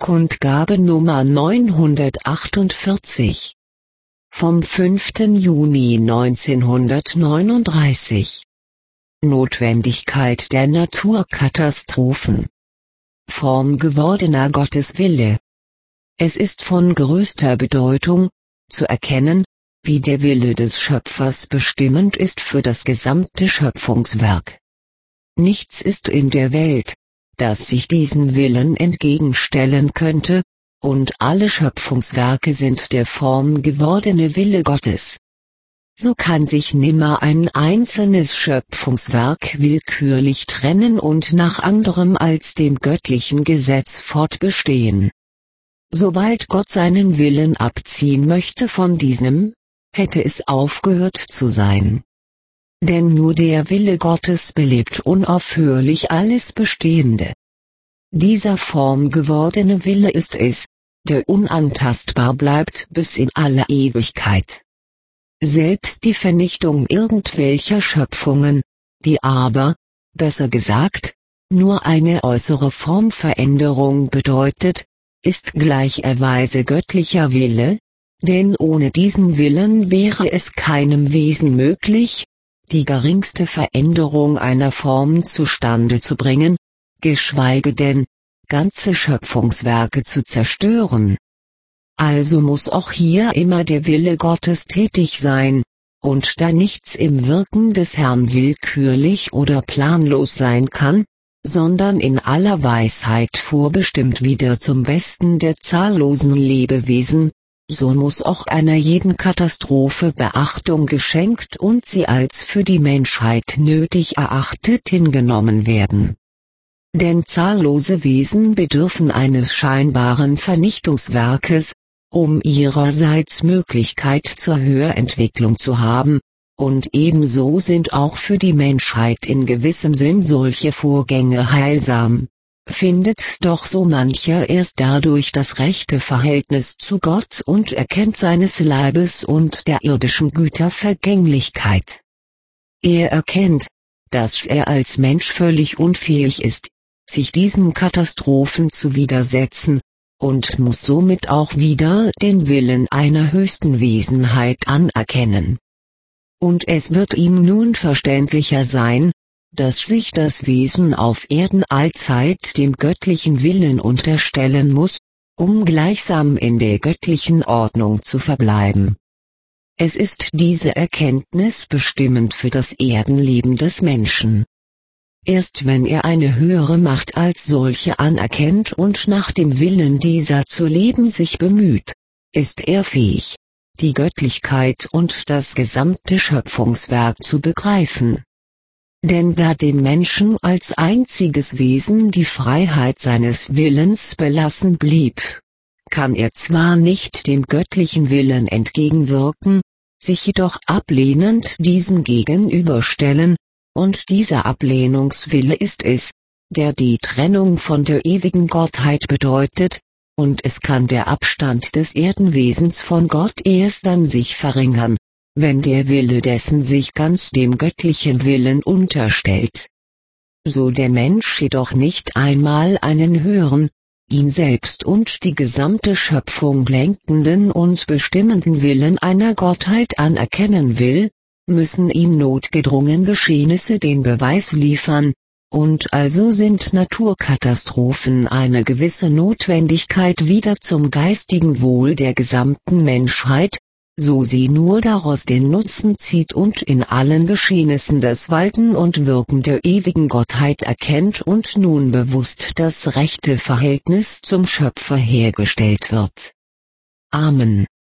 Kundgabe Nummer 948 vom 5. Juni 1939. Notwendigkeit der Naturkatastrophen. Formgewordener Gotteswille. Es ist von größter Bedeutung, zu erkennen, wie der Wille des Schöpfers bestimmend ist für das gesamte Schöpfungswerk. Nichts ist in der Welt, das sich diesem Willen entgegenstellen könnte, und alle Schöpfungswerke sind der formgewordene Wille Gottes. So kann sich nimmer ein einzelnes Schöpfungswerk willkürlich trennen und nach anderem als dem göttlichen Gesetz fortbestehen. Sobald Gott seinen Willen abziehen möchte von diesem, hätte es aufgehört zu sein. Denn nur der Wille Gottes belebt unaufhörlich alles Bestehende. Dieser formgewordene Wille ist es, der unantastbar bleibt bis in alle Ewigkeit. Selbst die Vernichtung irgendwelcher Schöpfungen, die aber, besser gesagt, nur eine äußere Formveränderung bedeutet, ist gleicherweise göttlicher Wille, denn ohne diesen Willen wäre es keinem Wesen möglich, die geringste Veränderung einer Form zustande zu bringen, geschweige denn, ganze Schöpfungswerke zu zerstören. Also muss auch hier immer der Wille Gottes tätig sein, und da nichts im Wirken des Herrn willkürlich oder planlos sein kann, sondern in aller Weisheit vorbestimmt wieder zum Besten der zahllosen Lebewesen, so muss auch einer jeden Katastrophe Beachtung geschenkt und sie als für die Menschheit nötig erachtet hingenommen werden. Denn zahllose Wesen bedürfen eines scheinbaren Vernichtungswerkes, um ihrerseits Möglichkeit zur Höherentwicklung zu haben, und ebenso sind auch für die Menschheit in gewissem Sinn solche Vorgänge heilsam. Findet doch so mancher erst dadurch das rechte Verhältnis zu Gott und erkennt seines Leibes und der irdischen Güter Vergänglichkeit. Er erkennt, dass er als Mensch völlig unfähig ist, sich diesen Katastrophen zu widersetzen, und muss somit auch wieder den Willen einer höchsten Wesenheit anerkennen. Und es wird ihm nun verständlicher sein, dass sich das Wesen auf Erden allzeit dem göttlichen Willen unterstellen muss, um gleichsam in der göttlichen Ordnung zu verbleiben. Es ist diese Erkenntnis bestimmend für das Erdenleben des Menschen. Erst wenn er eine höhere Macht als solche anerkennt und nach dem Willen dieser zu leben sich bemüht, ist er fähig, die Göttlichkeit und das gesamte Schöpfungswerk zu begreifen. Denn da dem Menschen als einziges Wesen die Freiheit seines Willens belassen blieb, kann er zwar nicht dem göttlichen Willen entgegenwirken, sich jedoch ablehnend diesem gegenüberstellen, und dieser Ablehnungswille ist es, der die Trennung von der ewigen Gottheit bedeutet, und es kann der Abstand des Erdenwesens von Gott erst dann sich verringern, wenn der Wille dessen sich ganz dem göttlichen Willen unterstellt. So der Mensch jedoch nicht einmal einen höheren, ihn selbst und die gesamte Schöpfung lenkenden und bestimmenden Willen einer Gottheit anerkennen will, müssen ihm notgedrungen Geschehnisse den Beweis liefern, und also sind Naturkatastrophen eine gewisse Notwendigkeit wieder zum geistigen Wohl der gesamten Menschheit, so sie nur daraus den Nutzen zieht und in allen Geschehnissen das Walten und Wirken der ewigen Gottheit erkennt und nun bewusst das rechte Verhältnis zum Schöpfer hergestellt wird. Amen.